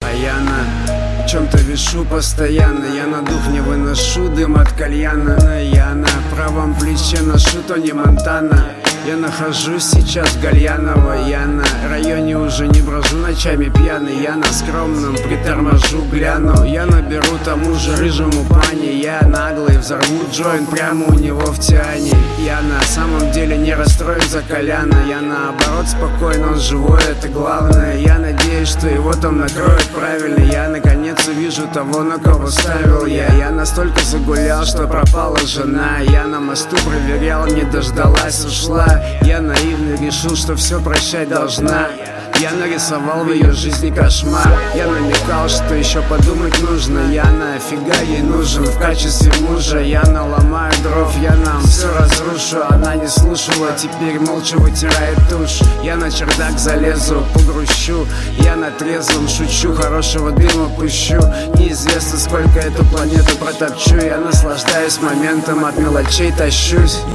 А я на чем-то вешу постоянно. Я на дух не выношу дым от кальяна. Я на правом плече ношу Тони Монтана. Я нахожусь сейчас в Гальяново. Я на районе уже не брожу ночами пьяный. Я на скромном приторможу, гляну. Я наберу тому же рыжему пани. Я наглый, взорву джойнт прямо у него в тиане. Я на самом деле не расстроюсь за Коляна. Я наоборот спокойно, он живой, это главное. Я надеюсь, что его там накроют правильно. Я наконец увижу того, на кого ставил я. Я настолько загулял, что пропала жена. Я на мосту проверял, не дождалась, ушла. Я наивно решил, что все прощать должна. Я нарисовал в ее жизни кошмар. Я намекал, что еще подумать нужно. Я нафига ей нужен в качестве мужа. Я наломаю дров, я нам все разрушу. Она не слушала, теперь молча вытирает тушь. Я на чердак залезу, погрущу. Я на трезвом шучу, хорошего дыма пущу. Неизвестно, сколько эту планету протопчу. Я наслаждаюсь моментом, от мелочей тащусь.